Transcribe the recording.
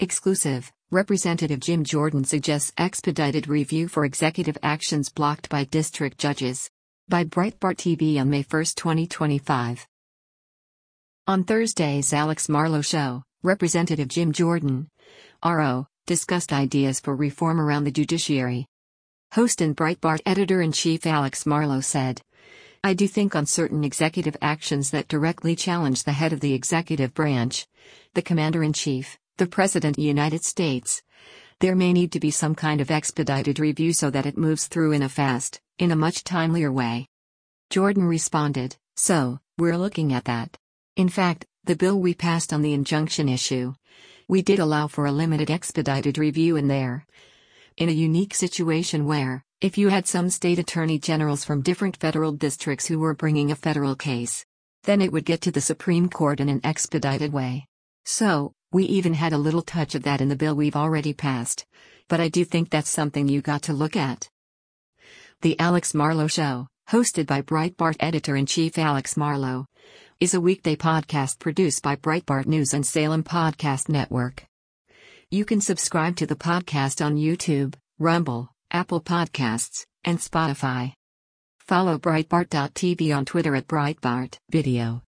Exclusive, Representative Jim Jordan suggests expedited review for executive actions blocked by district judges. By Breitbart TV on May 1, 2025. On Thursday's Alex Marlow Show, Representative Jim Jordan, RO, discussed ideas for reform around the judiciary. Host and Breitbart editor-in-chief Alex Marlow said, "I do think on certain executive actions that directly challenge the head of the executive branch, the commander-in-chief, the President of the United States, there may need to be some kind of expedited review so that it moves through in a much timelier way." Jordan responded, "So, we're looking at that. In fact, the bill we passed on the injunction issue, we did allow for a limited expedited review in there. In a unique situation where, if you had some state attorney generals from different federal districts who were bringing a federal case, then it would get to the Supreme Court in an expedited way. So, we even had a little touch of that in the bill we've already passed. But I do think that's something you got to look at." The Alex Marlow Show, hosted by Breitbart editor-in-chief Alex Marlow, is a weekday podcast produced by Breitbart News and Salem Podcast Network. You can subscribe to the podcast on YouTube, Rumble, Apple Podcasts, and Spotify. Follow Breitbart.tv on Twitter at Breitbart Video.